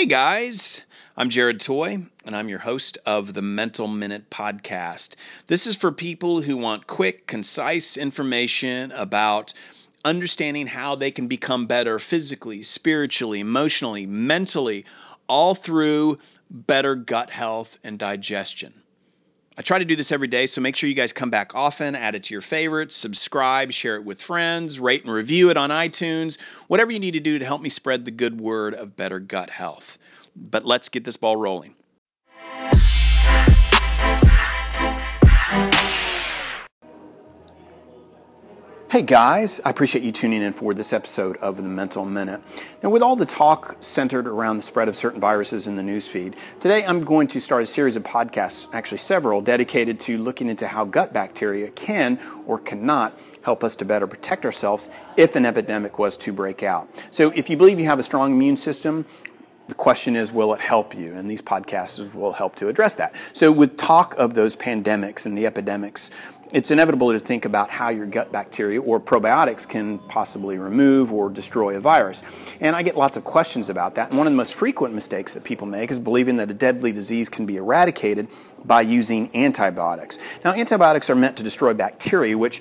Hey guys, I'm Jared Toy, and I'm your host of the Mental Minute Podcast. This is for people who want quick, concise information about understanding how they can become better physically, spiritually, emotionally, mentally, all through better gut health and digestion. I try to do this every day, so make sure you guys come back often, add it to your favorites, subscribe, share it with friends, rate and review it on iTunes, whatever you need to do to help me spread the good word of better gut health. But let's get this ball rolling. Hey guys, I appreciate you tuning in for this episode of the Mental Minute. Now, with all the talk centered around the spread of certain viruses in the newsfeed, today I'm going to start a series of podcasts, actually several, dedicated to looking into how gut bacteria can or cannot help us to better protect ourselves if an epidemic was to break out. So if you believe you have a strong immune system, the question is, will it help you? And these podcasts will help to address that. So with talk of those pandemics and the epidemics, it's inevitable to think about how your gut bacteria or probiotics can possibly remove or destroy a virus. And I get lots of questions about that. And one of the most frequent mistakes that people make is believing that a deadly disease can be eradicated by using antibiotics. Now, antibiotics are meant to destroy bacteria, which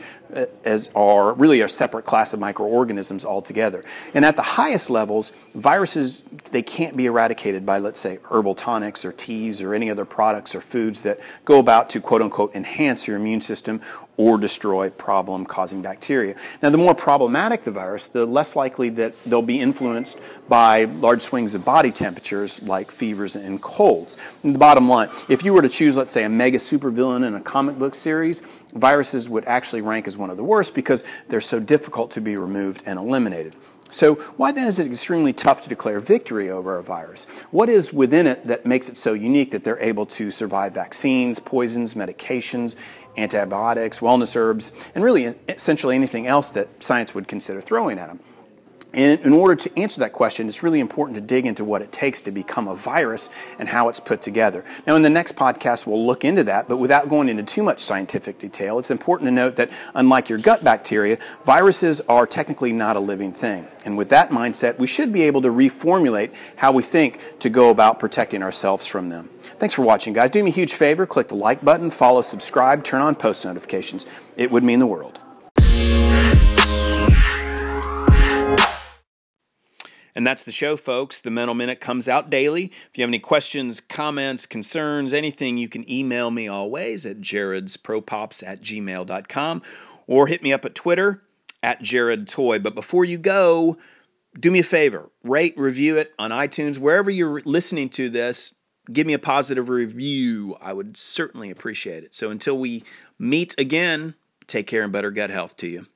are really a separate class of microorganisms altogether. And at the highest levels, viruses, they can't be eradicated by, let's say, herbal tonics or teas or any other products or foods that go about to, quote-unquote, enhance your immune system or destroy problem-causing bacteria. Now, the more problematic the virus, the less likely that they'll be influenced by large swings of body temperatures like fevers and colds. And the bottom line, if you were to choose, let's say, a mega supervillain in a comic book series, viruses would actually rank as one of the worst because they're so difficult to be removed and eliminated. So why then is it extremely tough to declare victory over a virus? What is within it that makes it so unique that they're able to survive vaccines, poisons, medications, antibiotics, wellness herbs, and really essentially anything else that science would consider throwing at them? And in order to answer that question, it's really important to dig into what it takes to become a virus and how it's put together. Now, in the next podcast, we'll look into that, but without going into too much scientific detail, it's important to note that unlike your gut bacteria, viruses are technically not a living thing. And with that mindset, we should be able to reformulate how we think to go about protecting ourselves from them. Thanks for watching, guys. Do me a huge favor, click the like button, follow, subscribe, turn on post notifications. It would mean the world. And that's the show, folks. The Mental Minute comes out daily. If you have any questions, comments, concerns, anything, you can email me always at jaredspropops@gmail.com or hit me up at Twitter at jaredtoy. But before you go, do me a favor. Rate, review it on iTunes. Wherever you're listening to this, give me a positive review. I would certainly appreciate it. So until we meet again, take care and better gut health to you.